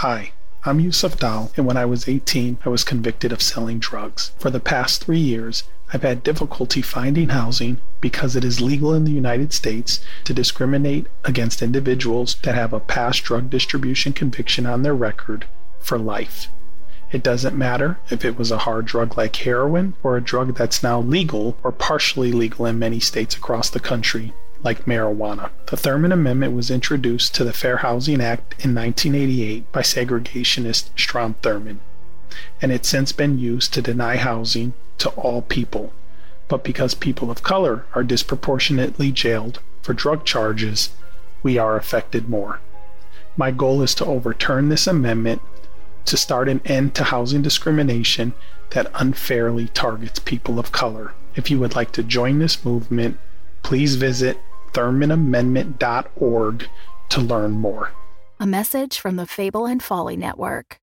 Hi, I'm Yusuf Dal, and when I was 18, I was convicted of selling drugs. For the past 3 years, I've had difficulty finding housing because it is legal in the United States to discriminate against individuals that have a past drug distribution conviction on their record for life. It doesn't matter if it was a hard drug like heroin or a drug that's now legal or partially legal in many states across the country, like marijuana. The Thurmond Amendment was introduced to the Fair Housing Act in 1988 by segregationist Strom Thurmond, and it's since been used to deny housing to all people. But because people of color are disproportionately jailed for drug charges, we are affected more. My goal is to overturn this amendment to start an end to housing discrimination that unfairly targets people of color. If you would like to join this movement, please visit ThurmondAmendment.org to learn more. A message from the Fable and Folly Network.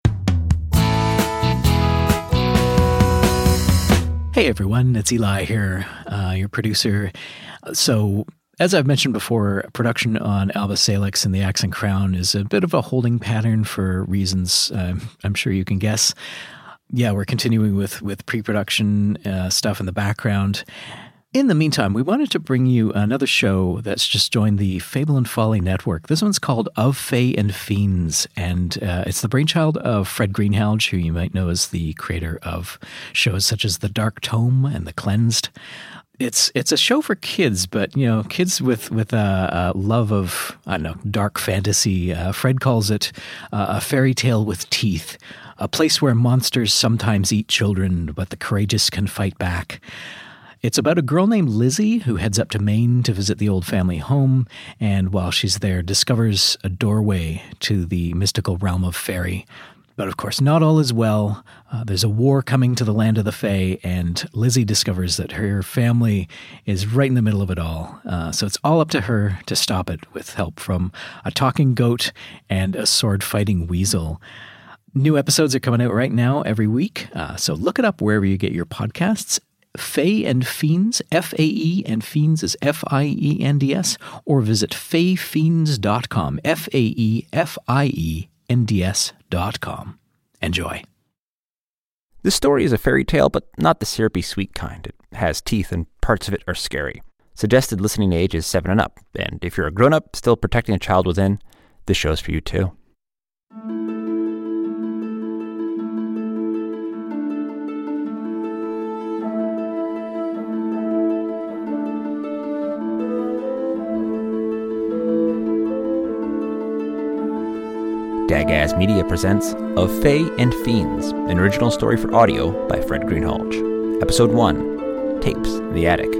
Hey everyone, it's Eli here, your producer. So, as I've mentioned before, production on Alba Salix and the Axe and Crown is a bit of a holding pattern for reasons I'm sure you can guess. Yeah, we're continuing with pre-production stuff in the background. In the meantime, we wanted to bring you another show that's just joined the Fable and Folly Network. This one's called Of Fae and Fiends, and it's the brainchild of Fred Greenhalgh, who you might know as the creator of shows such as The Dark Tome and The Cleansed. It's a show for kids, but kids with a love of, I don't know, dark fantasy. Fred calls it a fairy tale with teeth, a place where monsters sometimes eat children, but the courageous can fight back. It's about a girl named Lizzie who heads up to Maine to visit the old family home, and while she's there, discovers a doorway to the mystical realm of fairy. But of course, not all is well. There's a war coming to the land of the Fae, and Lizzie discovers that her family is right in the middle of it all. So it's all up to her to stop it with help from a talking goat and a sword-fighting weasel. New episodes are coming out right now every week, so look it up wherever you get your podcasts. Fae and Fiends, F-A-E, and Fiends is F-I-E-N-D-S, or visit faefiends.com, F-A-E-F-I-E-N-D-S.com. Enjoy. This story is a fairy tale, but not the syrupy sweet kind. It has teeth and parts of it are scary. Suggested listening age is 7 and up, and if you're a grown-up still protecting a child within, this show's for you too. Dagaz Media presents Of Fae and Fiends, an original story for audio by Fred Greenhalgh. Episode 1, Tapes in the Attic.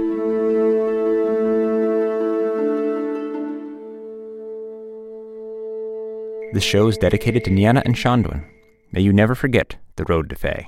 This show is dedicated to Niana and Shandwin. May you never forget the road to Fae.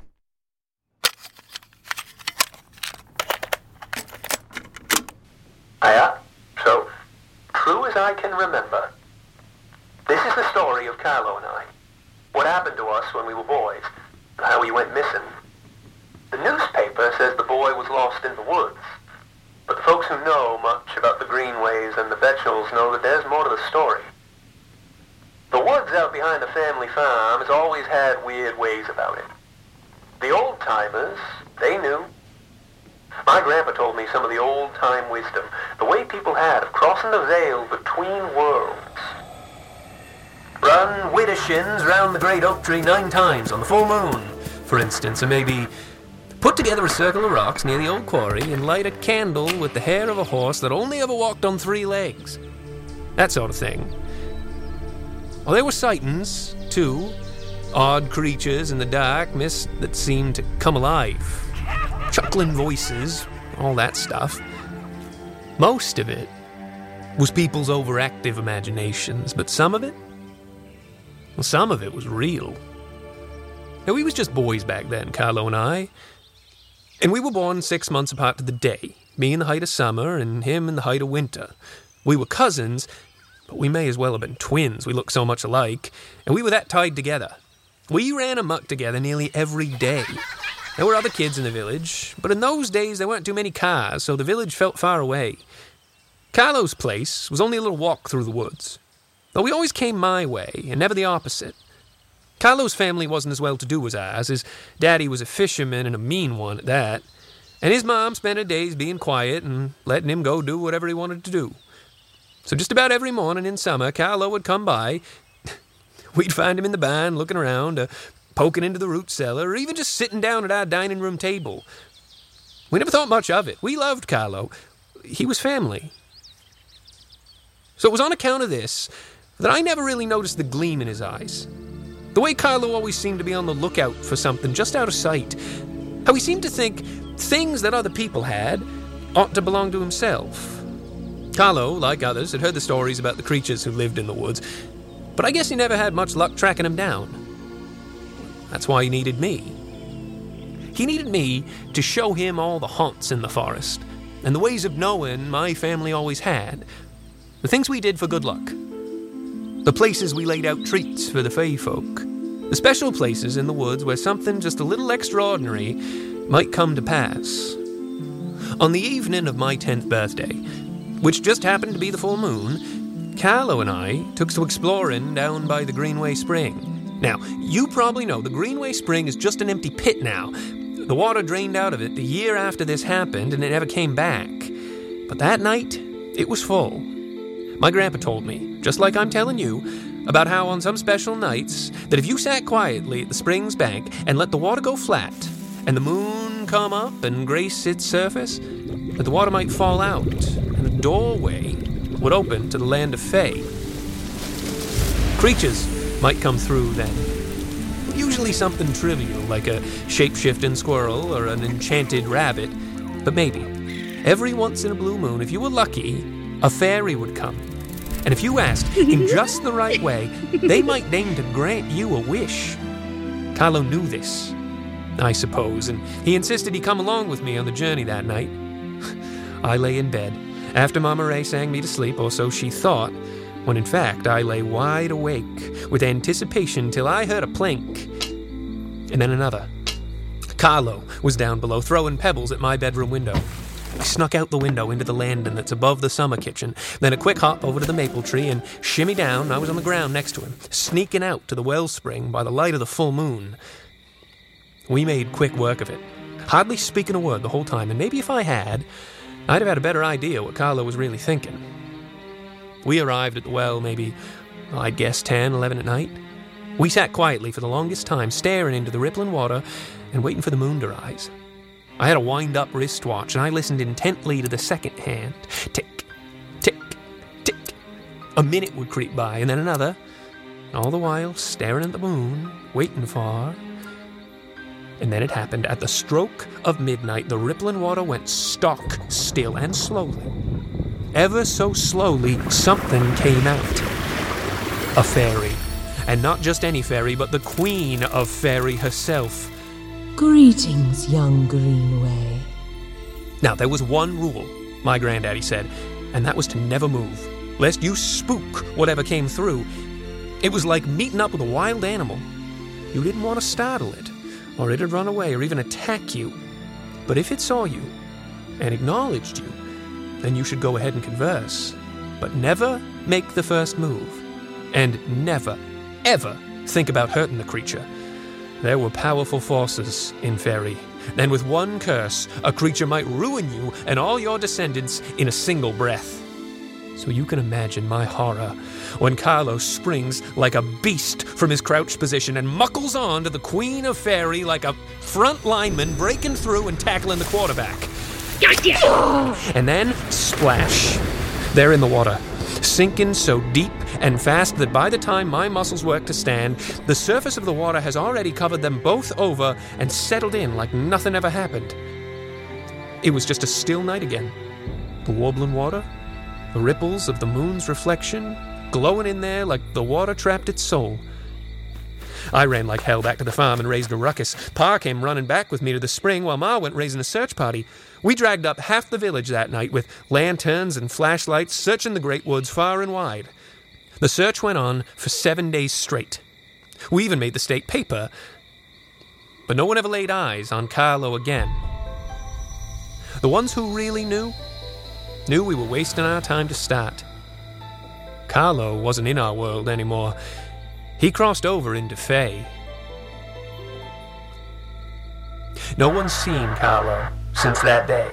Hiya. So, true as I can remember, this is the story of Carlo and I. What happened to us when we were boys, and how we went missing. The newspaper says the boy was lost in the woods, but the folks who know much about the greenways and the Betchells know that there's more to the story. The woods out behind the family farm has always had weird ways about it. The old-timers, they knew. My grandpa told me some of the old-time wisdom, the way people had of crossing the veil between worlds. Run widdershins round the great oak tree 9 times on the full moon, for instance, or maybe put together a circle of rocks near the old quarry and light a candle with the hair of a horse that only ever walked on 3 legs. That sort of thing. Well, there were sightings, too. Odd creatures in the dark mist that seemed to come alive. Chuckling voices, all that stuff. Most of it was people's overactive imaginations, but some of it was real. Now, we was just boys back then, Carlo and I. And we were born 6 months apart to the day. Me in the height of summer and him in the height of winter. We were cousins, but we may as well have been twins. We looked so much alike. And we were that tied together. We ran amok together nearly every day. There were other kids in the village, but in those days there weren't too many cars, so the village felt far away. Carlo's place was only a little walk through the woods. Though we always came my way, and never the opposite. Carlo's family wasn't as well-to-do as ours. His daddy was a fisherman and a mean one at that. And his mom spent her days being quiet and letting him go do whatever he wanted to do. So just about every morning in summer, Carlo would come by. We'd find him in the barn looking around, poking into the root cellar, or even just sitting down at our dining room table. We never thought much of it. We loved Carlo. He was family. So it was on account of this that I never really noticed the gleam in his eyes. The way Carlo always seemed to be on the lookout for something just out of sight. How he seemed to think things that other people had ought to belong to himself. Carlo, like others, had heard the stories about the creatures who lived in the woods, but I guess he never had much luck tracking them down. That's why he needed me. He needed me to show him all the haunts in the forest, and the ways of knowing my family always had. The things we did for good luck. The places we laid out treats for the fae folk. The special places in the woods where something just a little extraordinary might come to pass. On the evening of my 10th birthday, which just happened to be the full moon, Carlo and I took to exploring down by the Greenway Spring. Now, you probably know the Greenway Spring is just an empty pit now. The water drained out of it the year after this happened, and it never came back. But that night, it was full. My grandpa told me, just like I'm telling you, about how on some special nights, that if you sat quietly at the spring's bank and let the water go flat, and the moon come up and grace its surface, that the water might fall out, and a doorway would open to the land of fae. Creatures might come through then. Usually something trivial, like a shape-shifting squirrel or an enchanted rabbit. But maybe, every once in a blue moon, if you were lucky, a fairy would come. And if you asked in just the right way, they might deign to grant you a wish. Carlo knew this, I suppose, and he insisted he come along with me on the journey that night. I lay in bed, after Mama Ray sang me to sleep, or so she thought, when in fact I lay wide awake with anticipation till I heard a plink, and then another. Carlo was down below throwing pebbles at my bedroom window. I snuck out the window into the landing that's above the summer kitchen, then a quick hop over to the maple tree and shimmy down. I was on the ground next to him, sneaking out to the wellspring by the light of the full moon. We made quick work of it, hardly speaking a word the whole time, and maybe if I had, I'd have had a better idea what Carlo was really thinking. We arrived at the well maybe, I'd guess 10, 11 at night. We sat quietly for the longest time, staring into the rippling water and waiting for the moon to rise. I had a wind-up wristwatch, and I listened intently to the second hand. Tick, tick, tick. A minute would creep by, and then another, all the while staring at the moon, waiting for... And then it happened. At the stroke of midnight, the rippling water went stock still, and slowly, ever so slowly, something came out. A fairy. And not just any fairy, but the queen of fairy herself. Greetings, young Greenway. Now, there was one rule, my granddaddy said, and that was to never move, lest you spook whatever came through. It was like meeting up with a wild animal. You didn't want to startle it, or it'd run away, or even attack you. But if it saw you and acknowledged you, then you should go ahead and converse. But never make the first move. And never, ever think about hurting the creature. There were powerful forces in fairy. Then with one curse, a creature might ruin you and all your descendants in a single breath. So you can imagine my horror when Carlo springs like a beast from his crouched position and muckles on to the queen of fairy like a front lineman breaking through and tackling the quarterback. And then, splash. They're in the water, sinking so deep and fast that by the time my muscles work to stand, the surface of the water has already covered them both over and settled in like nothing ever happened. It was just a still night again. The warbling water, the ripples of the moon's reflection, glowing in there like the water trapped its soul. I ran like hell back to the farm and raised a ruckus. Pa came running back with me to the spring while Ma went raising a search party. We dragged up half the village that night with lanterns and flashlights, searching the great woods far and wide. The search went on for 7 days straight. We even made the state paper. But no one ever laid eyes on Carlo again. The ones who really knew we were wasting our time to start. Carlo wasn't in our world anymore. he crossed over into Fae. No one's seen Carlo since that day.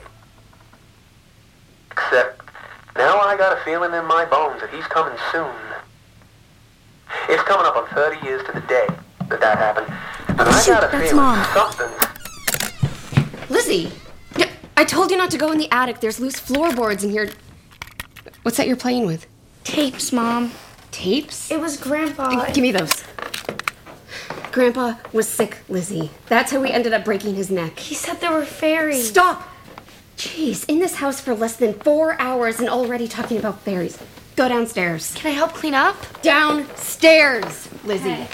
Except, now I got a feeling in my bones that he's coming soon. It's coming up on 30 years to the day that happened. And I got a feeling Mom. something... Lizzie! I told you not to go in the attic. There's loose floorboards in here. What's that you're playing with? Tapes, Mom. Tapes? It was Grandpa. Give me those. Grandpa was sick, Lizzie. That's how we ended up breaking his neck. He said there were fairies. Stop! Jeez, in this house for less than 4 hours and already talking about fairies. Go downstairs. Can I help clean up? Downstairs, Lizzie. Okay.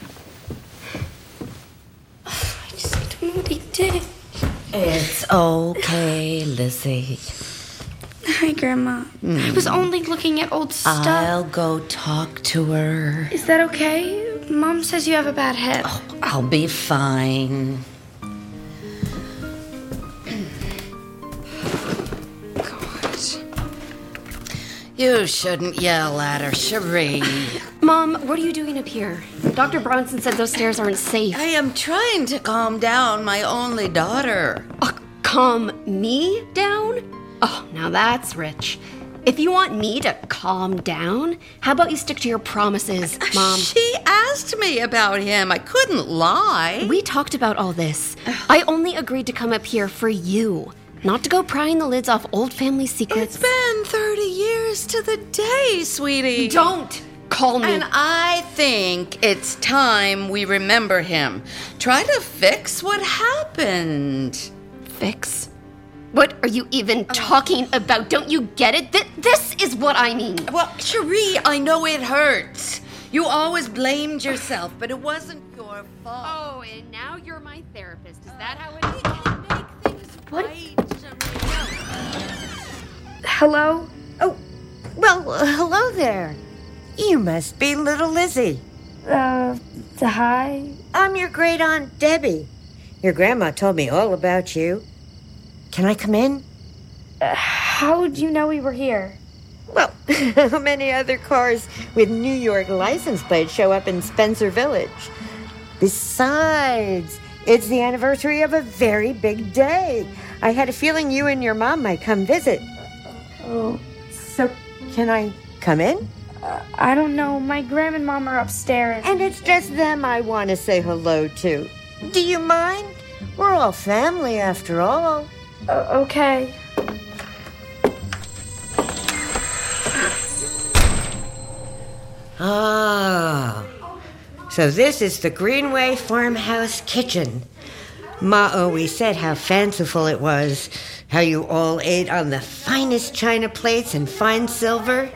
I just don't know what he did. It's okay, Lizzie. Hi, Grandma. I was only looking at old stuff. I'll go talk to her. Is that okay? Mom says you have a bad head. Oh, I'll be fine. You shouldn't yell at her, Cherie. Mom, what are you doing up here? Dr. Bronson said those stairs aren't safe. I am trying to calm down my only daughter. Calm me down? Oh, now that's rich. If you want me to calm down, how about you stick to your promises, Mom? She asked me about him. I couldn't lie. We talked about all this. I only agreed to come up here for you, not to go prying the lids off old family secrets. It's been 30 years to the day, sweetie. Don't call me. And I think it's time we remember him. Try to fix what happened. Fix? What are you even talking about? Don't you get it? This is what I mean. Well, Cherie, I know it hurts. You always blamed yourself, but it wasn't your fault. Oh, and now you're my therapist. Is that how it We can make things right, Cherie. Hello? Oh, well, hello there. You must be little Lizzie. Hi? I'm your great aunt Debbie. Your grandma told me all about you. Can I come in? How do you know we were here? Well, how many other cars with New York license plates show up in Spencer Village? Besides, it's the anniversary of a very big day. I had a feeling you and your mom might come visit. Oh. So, can I come in? I don't know. My Grandma and Mom are upstairs. And it's just them I want to say hello to. Do you mind? We're all family after all. Okay. Ah, so this is the Greenway Farmhouse kitchen. Ma always said how fanciful it was, how you all ate on the finest china plates and fine silver.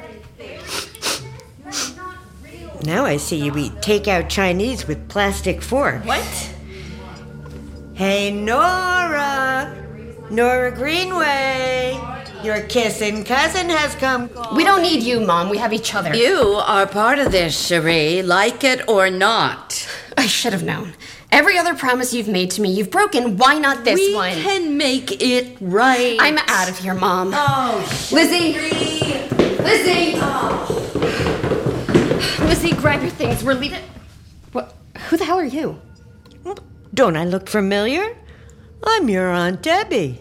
Now I see you eat takeout Chinese with plastic forks. What? Hey, Nora! Nora Greenway! Your kissing cousin has come. We don't need you, Mom. We have each other. You are part of this, Cherie, like it or not. I should have known. Every other promise you've made to me, you've broken. Why not this one? We can make it right. I'm out of here, Mom. Oh, Lizzie! Lizzie! Oh. Lizzie, grab your things. We're leaving. What? Who the hell are you? Don't I look familiar? I'm your Aunt Debbie.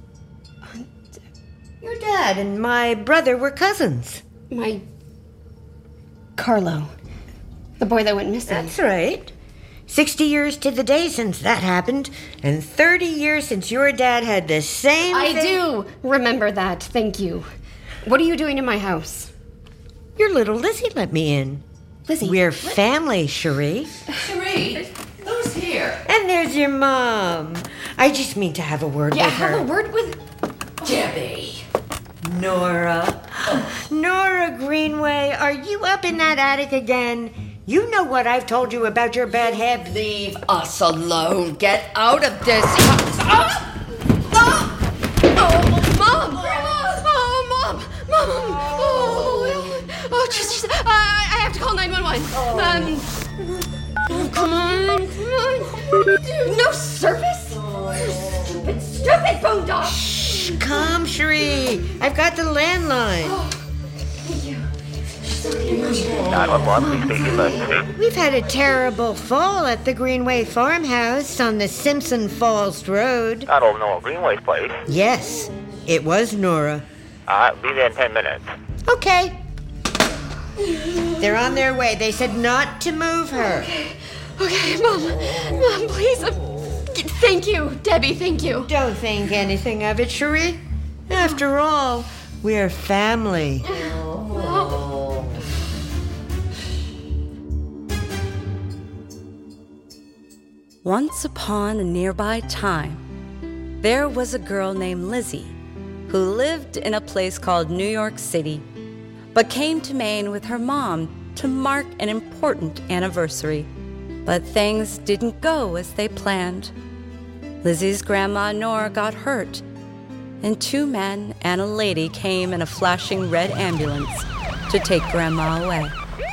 Your dad and my brother were cousins. My Carlo. The boy that went missing. That's right. 60 years to the day since that happened, and 30 years since your dad had the same I thing. do remember that. Thank you. What are you doing in my house? Your little Lizzie let me in. Lizzie. We're family, Cherie. Cherie, who's here? And there's your mom. I just mean to have a word with her. Have a word with Debbie. Nora. Nora Greenway, are you up in that attic again? You know what I've told you about your bad head. Leave us alone. Get out of this house. Mom! Mom! Oh, Jesus. I have to call 911. Come on. No service? Stupid phone dog. Shh, come, Cherie. I've got the landline. Thank you. 911, please state emergency. We've had a terrible fall at the Greenway Farmhouse on the Simpson Falls Road. I don't know Greenway's place. Yes, it was Nora. Alright, be there in 10 minutes. Okay. They're on their way. They said not to move her. Okay, Mom, please. Thank you, Debbie, thank you. Don't think anything of it, Cherie. After all, we're family. Once upon a nearby time, there was a girl named Lizzie who lived in a place called New York City, but came to Maine with her mom to mark an important anniversary. But things didn't go as they planned. Lizzie's grandma Nora got hurt, and 2 men and a lady came in a flashing red ambulance to take Grandma away.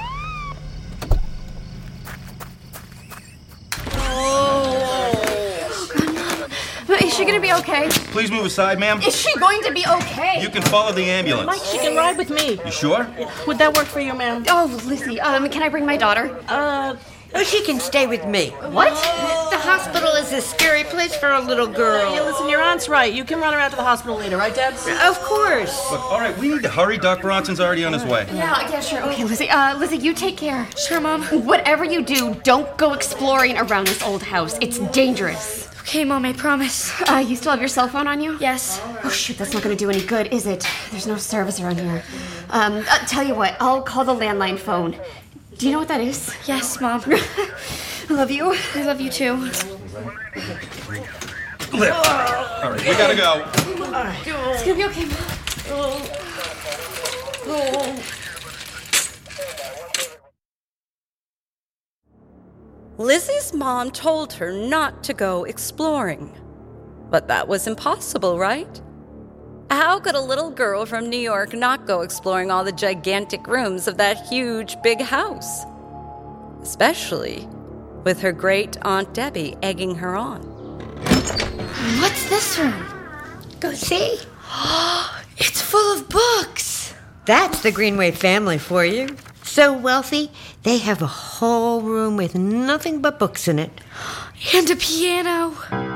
Is she gonna be okay? Please move aside, ma'am. Is she going to be okay? You can follow the ambulance. Mike, she can ride with me. You sure? Would that work for you, ma'am? Oh, Lizzie, can I bring my daughter? Oh, she can stay with me. What? The hospital is a scary place for a little girl. Yeah, listen, your aunt's right. You can run her out to the hospital later, right, Debs? Of course. Look, all right, we need to hurry. Doc Bronson's already on his way. Yeah, sure. Okay, Lizzie, Lizzie, you take care. Sure, Mom. Whatever you do, don't go exploring around this old house. It's dangerous. Okay, Mom, I promise. You still have your cell phone on you? Yes. Oh, shoot, that's not gonna do any good, is it? There's no service around here. Tell you what, I'll call the landline phone. Do you know what that is? Yes, Mom. I love you. I love you too. Liv. All right, we gotta go. It's gonna be okay, Mom. Lizzie's mom told her not to go exploring. But that was impossible, right? How could a little girl from New York not go exploring all the gigantic rooms of that huge, big house? Especially with her great Aunt Debbie egging her on. What's this room? Go see. It's full of books. That's the Greenway family for you. So wealthy, they have a whole room with nothing but books in it. And a piano.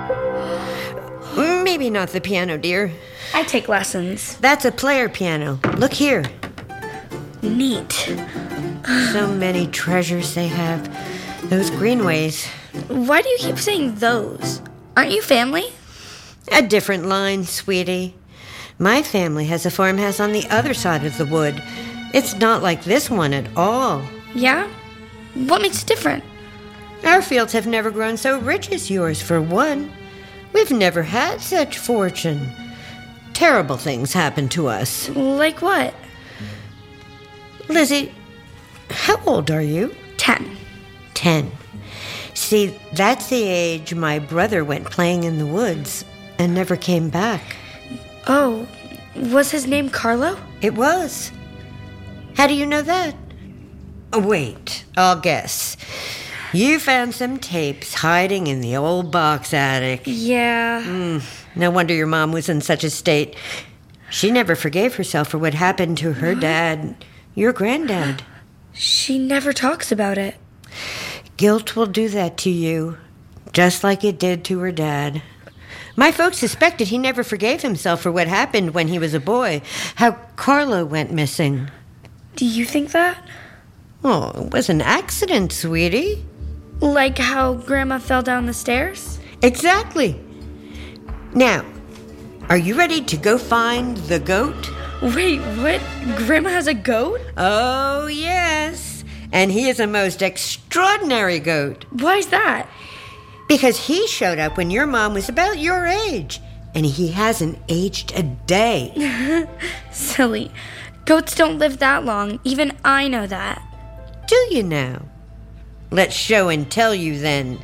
Maybe not the piano, dear. I take lessons. That's a player piano. Look here. Neat. So many treasures they have. Those Greenways. Why do you keep saying those? Aren't you family? A different line, sweetie. My family has a farmhouse on the other side of the wood. It's not like this one at all. Yeah? What makes it different? Our fields have never grown so rich as yours, for one. We've never had such fortune. Terrible things happen to us. Like what? Lizzie, how old are you? 10. 10. See, that's the age my brother went playing in the woods and never came back. Oh, was his name Carlo? It was. How do you know that? Oh, wait, I'll guess. You found some tapes hiding in the old box attic. Yeah. No wonder your mom was in such a state. She never forgave herself for what happened to her dad, your granddad. She never talks about it. Guilt will do that to you, just like it did to her dad. My folks suspected he never forgave himself for what happened when he was a boy, how Carlo went missing. Do you think that? Oh, it was an accident, sweetie. Like how Grandma fell down the stairs? Exactly. Now, are you ready to go find the goat? Wait, what? Grandma has a goat? Oh, yes. And he is a most extraordinary goat. Why's that? Because he showed up when your mom was about your age, and he hasn't aged a day. Silly. Goats don't live that long. Even I know that. Do you now? Let's show and tell you then.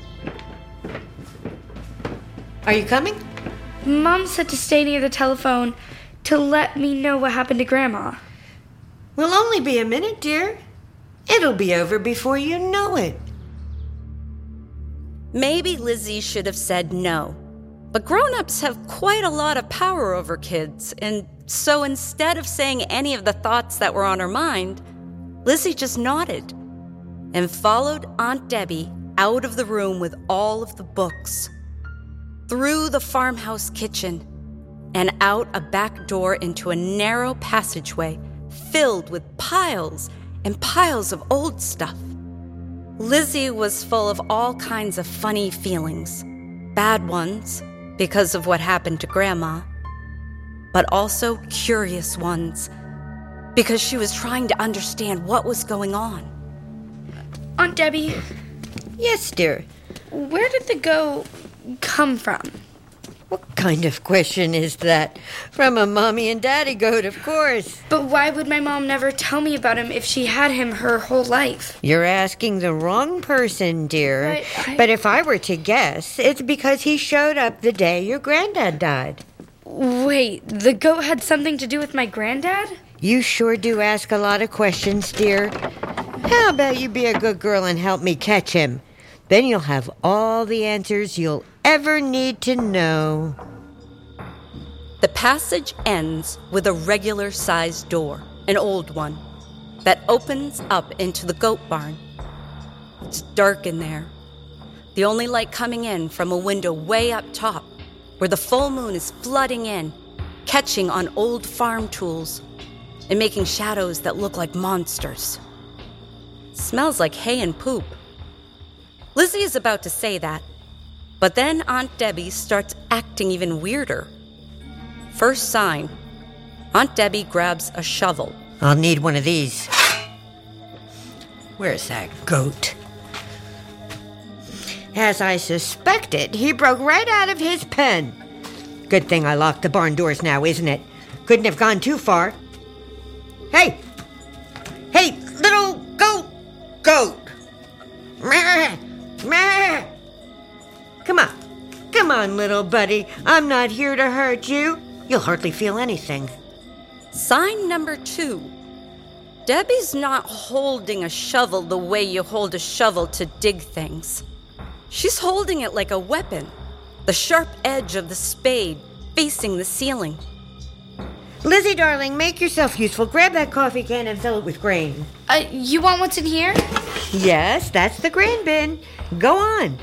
Are you coming? Mom said to stay near the telephone to let me know what happened to Grandma. Will only be a minute, dear. It'll be over before you know it. Maybe Lizzie should have said no. But grown-ups have quite a lot of power over kids, and so instead of saying any of the thoughts that were on her mind, Lizzie just nodded and followed Aunt Debbie out of the room with all of the books, through the farmhouse kitchen, and out a back door into a narrow passageway filled with piles and piles of old stuff. Lizzie was full of all kinds of funny feelings, bad ones because of what happened to Grandma, but also curious ones because she was trying to understand what was going on. Aunt Debbie. Yes, dear. Where did the goat come from? What kind of question is that? From a mommy and daddy goat, of course. But why would my mom never tell me about him if she had him her whole life? You're asking the wrong person, dear. But if I were to guess, it's because he showed up the day your granddad died. Wait, the goat had something to do with my granddad? You sure do ask a lot of questions, dear. How about you be a good girl and help me catch him? Then you'll have all the answers you'll ever need to know. The passage ends with a regular-sized door, an old one, that opens up into the goat barn. It's dark in there. The only light coming in from a window way up top, where the full moon is flooding in, catching on old farm tools, and making shadows that look like monsters. Smells like hay and poop. Lizzie is about to say that, but then Aunt Debbie starts acting even weirder. First sign, Aunt Debbie grabs a shovel. I'll need one of these. Where's that goat? As I suspected, he broke right out of his pen. Good thing I locked the barn doors now, isn't it? Couldn't have gone too far. Hey! Hey, little goat! Goat! Meh! Meh! Come on. Come on, little buddy. I'm not here to hurt you. You'll hardly feel anything. Sign number 2. Debbie's not holding a shovel the way you hold a shovel to dig things. She's holding it like a weapon, the sharp edge of the spade facing the ceiling. Lizzie, darling, make yourself useful. Grab that coffee can and fill it with grain. You want what's in here? Yes, that's the grain bin. Go on.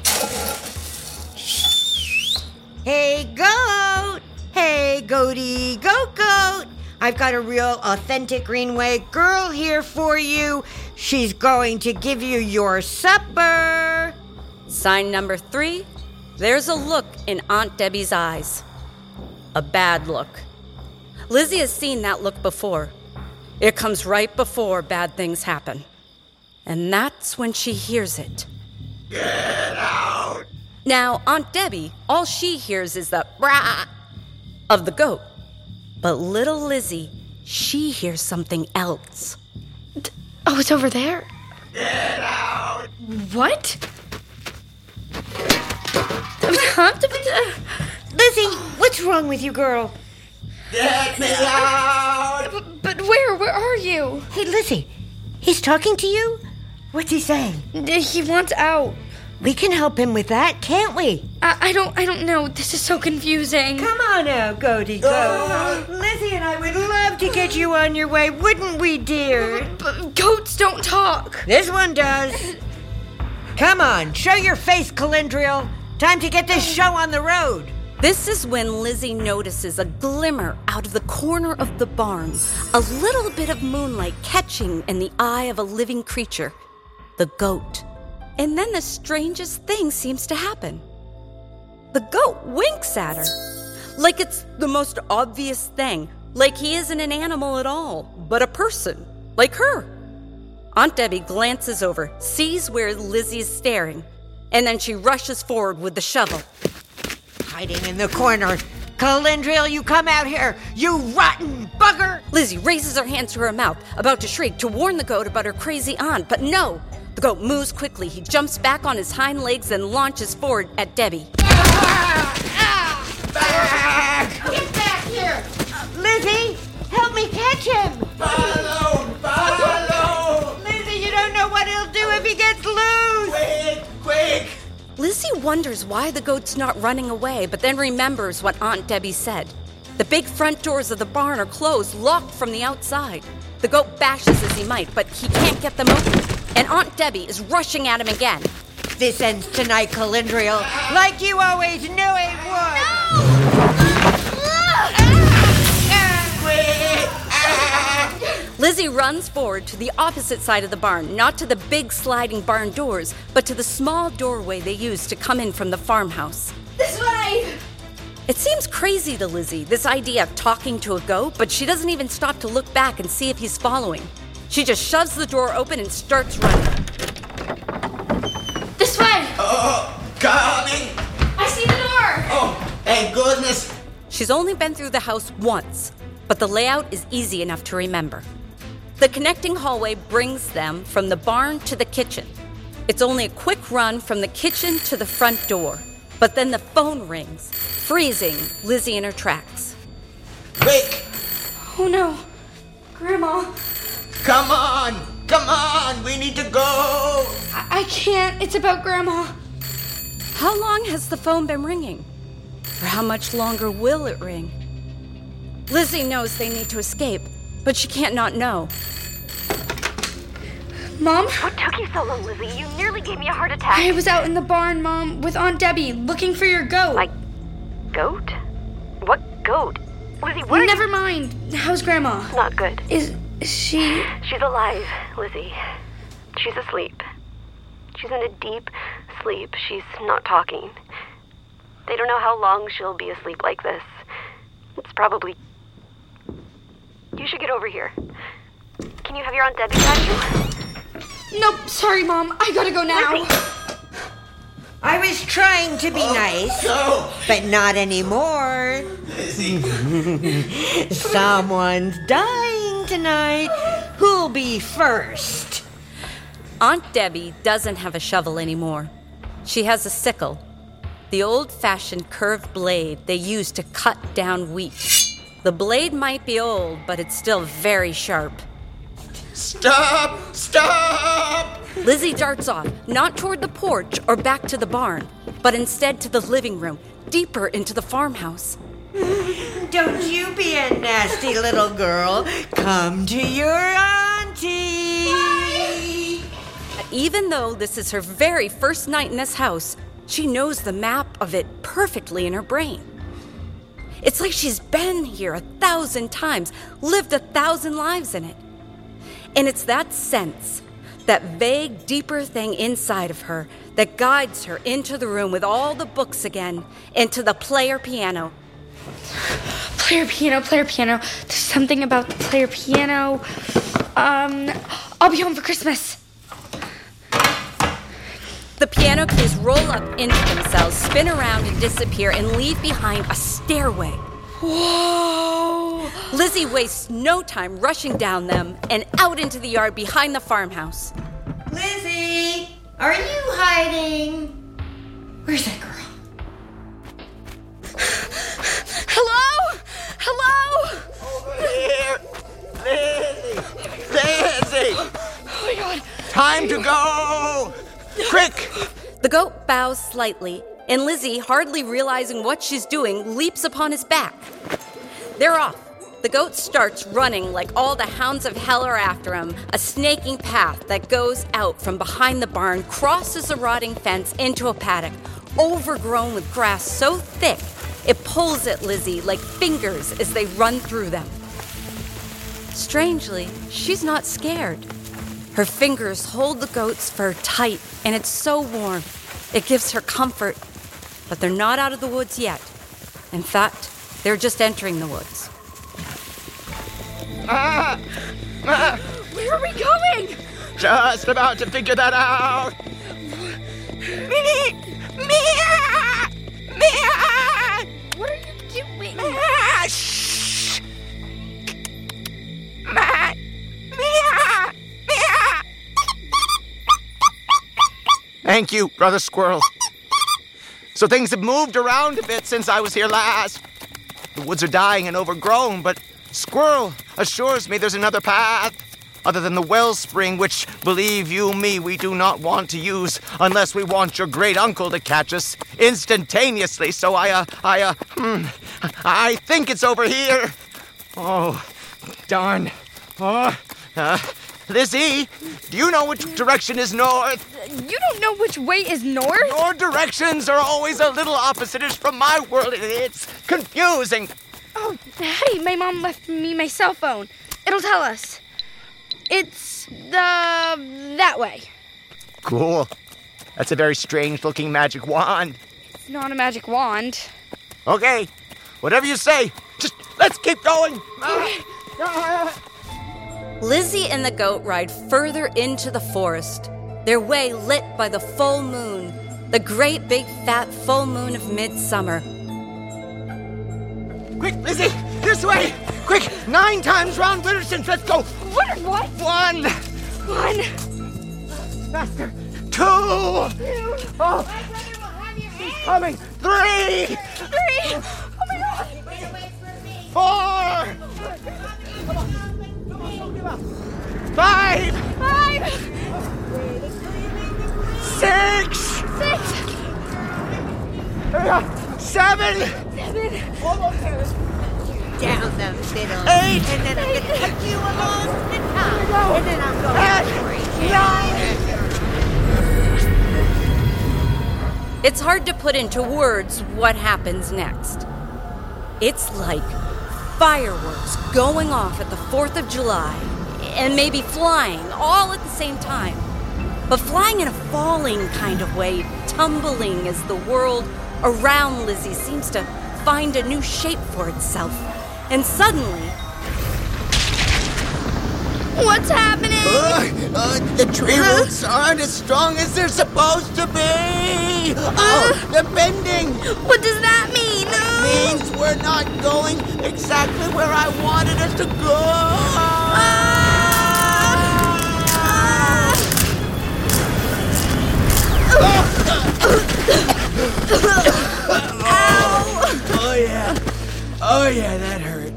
Hey, goat! Hey, goaty, goat! I've got a real authentic Greenway girl here for you. She's going to give you your supper. Sign number 3, there's a look in Aunt Debbie's eyes. A bad look. Lizzie has seen that look before. It comes right before bad things happen. And that's when she hears it. Get out! Now, Aunt Debbie, all she hears is the brah of the goat. But little Lizzie, she hears something else. Oh, it's over there? Get out! What? Lizzie, what's wrong with you, girl? Get me out! But where? Where are you? Hey, Lizzie, he's talking to you? What's he saying? He wants out. We can help him with that, can't we? I don't know. This is so confusing. Come on now, goaty goat. Lizzie and I would love to get you on your way, wouldn't we, dear? But goats don't talk. This one does. Come on, show your face, Calendriel. Time to get this show on the road. This is when Lizzie notices a glimmer out of the corner of the barn, a little bit of moonlight catching in the eye of a living creature, the goat. And then the strangest thing seems to happen. The goat winks at her, like it's the most obvious thing, like he isn't an animal at all, but a person, like her. Aunt Debbie glances over, sees where Lizzie is staring, and then she rushes forward with the shovel. Hiding in the corner. Calendriel, you come out here, you rotten bugger! Lizzie raises her hands to her mouth, about to shriek to warn the goat about her crazy aunt, but no. The goat moves quickly. He jumps back on his hind legs and launches forward at Debbie. Back! Get back here! Lizzie, help me catch him! Follow! Lizzie, you don't know what he'll do if he gets loose! Quick! Lizzie wonders why the goat's not running away, but then remembers what Aunt Debbie said. The big front doors of the barn are closed, locked from the outside. The goat bashes as he might, but he can't get them open. And Aunt Debbie is rushing at him again. This ends tonight, Calindriel, like you always knew it would. Lizzie runs forward to the opposite side of the barn, not to the big sliding barn doors, but to the small doorway they use to come in from the farmhouse. This way! It seems crazy to Lizzie, this idea of talking to a goat, but she doesn't even stop to look back and see if he's following. She just shoves the door open and starts running. This way! Oh, coming! I see the door! Oh, thank goodness! She's only been through the house once, but the layout is easy enough to remember. The connecting hallway brings them from the barn to the kitchen. It's only a quick run from the kitchen to the front door. But then the phone rings, freezing Lizzie in her tracks. Quick! Oh no. Grandma. Come on, we need to go! I can't, it's about Grandma. How long has the phone been ringing? Or how much longer will it ring? Lizzie knows they need to escape, but she can't not know. Mom? What took you so long, Lizzie? You nearly gave me a heart attack. I was out in the barn, Mom, with Aunt Debbie, looking for your goat. Like, goat? What goat? Lizzie, what are Never mind. How's Grandma? Not good. Is she... She's alive, Lizzie. She's asleep. She's in a deep sleep. She's not talking. They don't know how long she'll be asleep like this. It's probably... You should get over here. Can you have your Aunt Debbie catch you? Nope, sorry, Mom. I gotta go now. I was trying to be nice, but not anymore. Someone's dying tonight. Who'll be first? Aunt Debbie doesn't have a shovel anymore. She has a sickle, the old-fashioned curved blade they use to cut down wheat. The blade might be old, but it's still very sharp. Stop! Stop! Lizzie darts off, not toward the porch or back to the barn, but instead to the living room, deeper into the farmhouse. Don't you be a nasty little girl. Come to your auntie. Bye. Even though this is her very first night in this house, she knows the map of it perfectly in her brain. It's like she's been here 1,000 times, lived 1,000 lives in it. And it's that sense, that vague, deeper thing inside of her that guides her into the room with all the books again, into the player piano. Player piano. There's something about the player piano. I'll be home for Christmas. The piano keys roll up into themselves, spin around and disappear, and leave behind a stairway. Whoa! Lizzie wastes no time rushing down them and out into the yard behind the farmhouse. Lizzie, are you hiding? Where's that girl? Hello? Hello? Over here! Lizzie! Oh my God! Time to go! Quick! The goat bows slightly, and Lizzie, hardly realizing what she's doing, leaps upon his back. They're off. The goat starts running like all the hounds of hell are after him, a snaking path that goes out from behind the barn, crosses a rotting fence into a paddock, overgrown with grass so thick it pulls at Lizzie like fingers as they run through them. Strangely, she's not scared. Her fingers hold the goat's fur tight, and it's so warm. It gives her comfort. But they're not out of the woods yet. In fact, they're just entering the woods. Where are we going? Just about to figure that out. What are you doing? Shh. Thank you, Brother Squirrel. So things have moved around a bit since I was here last. The woods are dying and overgrown, but Squirrel assures me there's another path. other than the wellspring, which, believe you me, we do not want to use unless we want your great uncle to catch us instantaneously. So I think it's over here. Oh, darn. Lizzie, do you know which direction is north? You don't know which way is north? Your directions are always a little opposite-ish from my world. It's confusing. Oh, hey, my mom left me my cell phone. It'll tell us. It's that way. Cool. That's a very strange-looking magic wand. It's not a magic wand. Okay, whatever you say. Just let's keep going. Lizzie and the goat ride further into the forest, their way lit by the full moon, the great big fat full moon of midsummer. Quick, Lizzie, this way! Quick, 9 times round Wittersons, let's go! What? 1. 1. Faster. 2. Oh, he's coming. 3. 3. Oh my God. 4. 5. 6. 7. Almost there. Down the middle. 8. And then I'm going to cut you along the top. And then I'm going 9. It's hard to put into words what happens next. It's like fireworks going off at the 4th of July and maybe flying all at the same time. But flying in a falling kind of way, tumbling as the world around Lizzie seems to find a new shape for itself. And suddenly... What's happening? The tree roots aren't as strong as they're supposed to be. They're bending. What does that mean? It means we're not going exactly where I wanted us to go. Oh yeah, that hurt.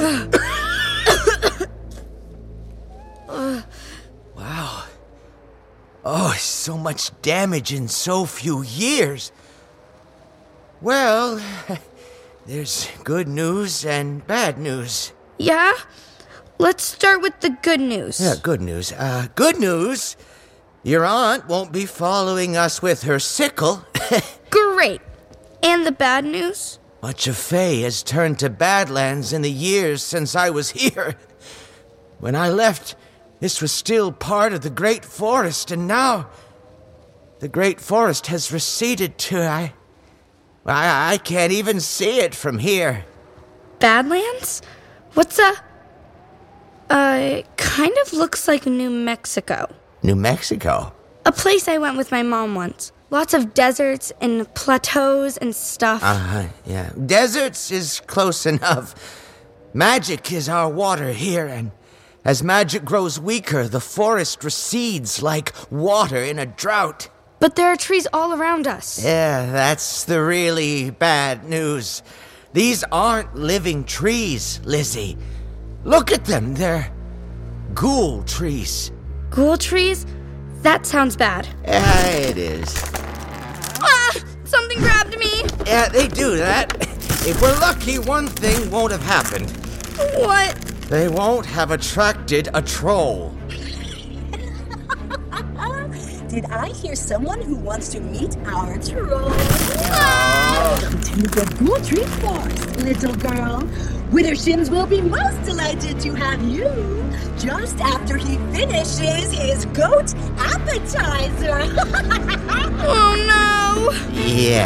Wow. Oh, so much damage in so few years. Well, there's good news and bad news. Yeah? Let's start with the good news. Yeah, good news. Good news. Your aunt won't be following us with her sickle. Great. And the bad news? Much of Fae has turned to Badlands in the years since I was here. When I left, this was still part of the Great Forest, and now the Great Forest has receded to... I can't even see it from here. Badlands? What's a... it kind of looks like New Mexico. New Mexico? A place I went with my mom once. Lots of deserts and plateaus and stuff. Yeah. Deserts is close enough. Magic is our water here, and as magic grows weaker, the forest recedes like water in a drought. But there are trees all around us. Yeah, that's the really bad news. These aren't living trees, Lizzie. Look at them. They're ghoul trees. Ghoul trees? That sounds bad. Yeah, it is. Something grabbed me. Yeah, they do that. If we're lucky, one thing won't have happened. What? They won't have attracted a troll. Did I hear someone who wants to meet our troll? Welcome to the Ghoul Tree Forest, little girl. Wittershins will be most delighted to have you just after he finishes his goat appetizer. Oh no! Yeah.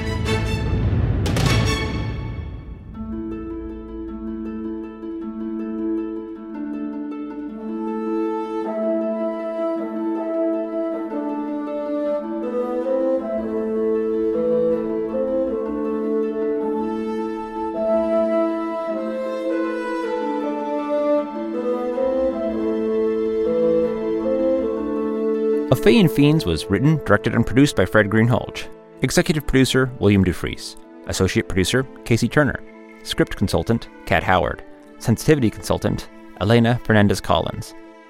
A Fae and Fiends was written, directed, and produced by Fred Greenhalgh. Executive producer, William Dufries. Associate producer, Casey Turner. Script consultant, Kat Howard. Sensitivity consultant, Elena Fernandez-Collins.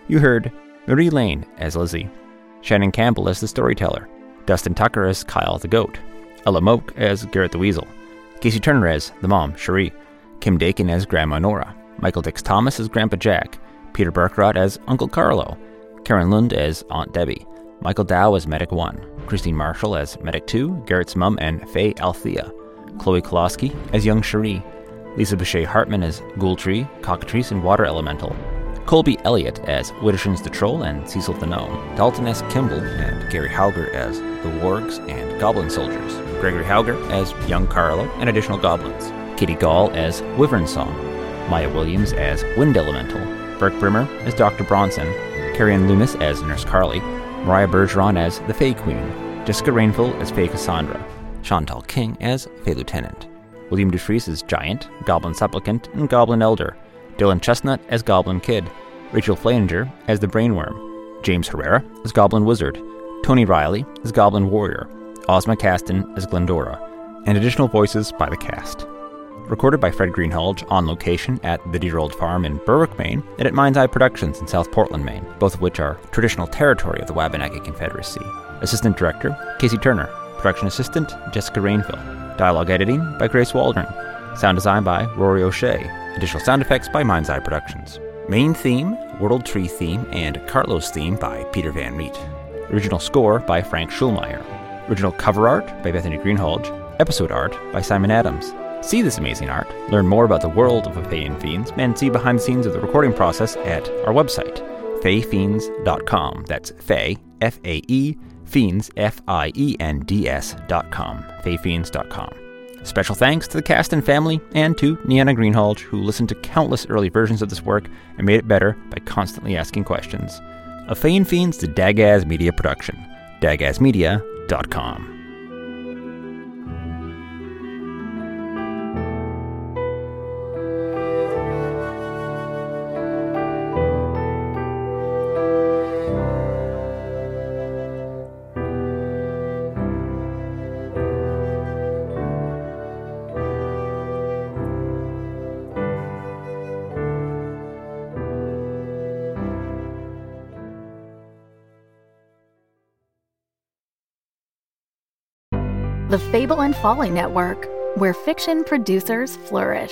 You heard Marie Lane as Lizzie, Shannon Campbell as the storyteller, Dustin Tucker as Kyle the goat, Ella Moak as Garrett the weasel, Casey Turner as the mom, Cherie, Kim Dakin as Grandma Nora, Michael Dix Thomas as Grandpa Jack, Peter Barkrot as Uncle Carlo, Karen Lund as Aunt Debbie, Michael Dow as Medic 1, Christine Marshall as Medic 2, Garrett's mom and Faye Althea, Chloe Koloski as young Cherie, Lisa Bechet Hartman as Ghoultree, Cockatrice, and Water Elemental, Colby Elliott as Widdershins the Troll and Cecil the Gnome, Dalton S. Kimball and Gary Hauger as the Wargs and Goblin Soldiers, Gregory Hauger as young Carlo and additional goblins, Katie Gall as Wyvern Song, Maya Williams as Wind Elemental, Burke Brimmer as Dr. Bronson, Carrie-Ann Loomis as Nurse Carly, Mariah Bergeron as the Fae Queen, Jessica Rainful as Fae Cassandra, Chantal King as Fae Lieutenant, William Dufries as Giant, Goblin Supplicant, and Goblin Elder, Dylan Chestnut as Goblin Kid, Rachel Flainger as the Brainworm, James Herrera as Goblin Wizard, Tony Riley as Goblin Warrior, Ozma Caston as Glendora, and additional voices by the cast. Recorded by Fred Greenhalgh on location at the Dear Old Farm in Berwick, Maine, and at Mind's Eye Productions in South Portland, Maine, both of which are traditional territory of the Wabanaki Confederacy. Assistant Director, Casey Turner. Production Assistant, Jessica Rainville. Dialogue editing by Grace Waldron. Sound design by Rory O'Shea. Additional sound effects by Mind's Eye Productions. Main theme, World Tree theme, and Carlos theme by Peter Van Riet. Original score by Frank Schulmeyer. Original cover art by Bethany Greenhalgh. Episode art by Simon Adams. See this amazing art, learn more about the world of Fae and Fiends, and see behind the scenes of the recording process at our website, faefiends.com. That's Fae, F-A-E, Fiends, F-I-E-N-D-S.com, faefiends.com. Special thanks to the cast and family and to Niana Greenhalgh, who listened to countless early versions of this work and made it better by constantly asking questions. A Fae and Fiends to Dagaz Media production, dagazmedia.com. The Fable and Folly Network, where fiction producers flourish.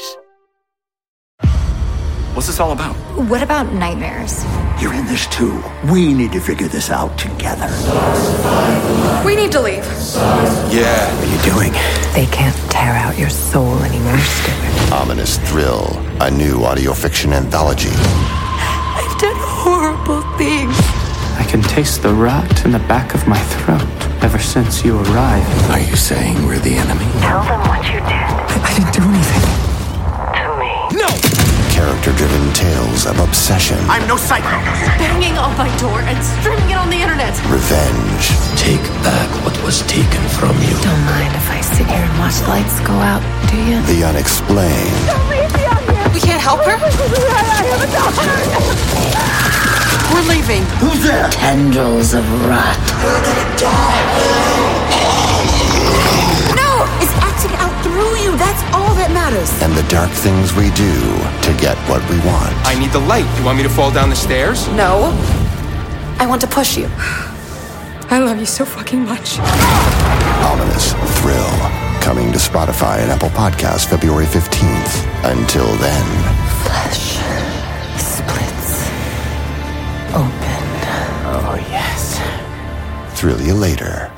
What's this all about? What about nightmares? You're in this too. We need to figure this out together. We need to leave. Yeah. What are you doing? They can't tear out your soul anymore, stupid. Ominous Thrill, a new audio fiction anthology. I've done horrible things. I can taste the rot in the back of my throat ever since you arrived. Are you saying we're the enemy? Tell them what you did. I didn't do anything. To me. No! Character-driven tales of obsession. I'm no psycho. Banging on my door and streaming it on the internet. Revenge. Take back what was taken from you. Don't mind if I sit here and watch the lights go out, do you? The unexplained. Don't leave me out here. We can't help her? I have a daughter. We're leaving. Who's there? Tendrils of rot. You're gonna die. No! It's acting out through you. That's all that matters. And the dark things we do to get what we want. I need the light. You want me to fall down the stairs? No. I want to push you. I love you so fucking much. Ominous Thrill. Coming to Spotify and Apple Podcasts February 15th. Until then. Flesh splits open. Oh, yes. Thrill you later.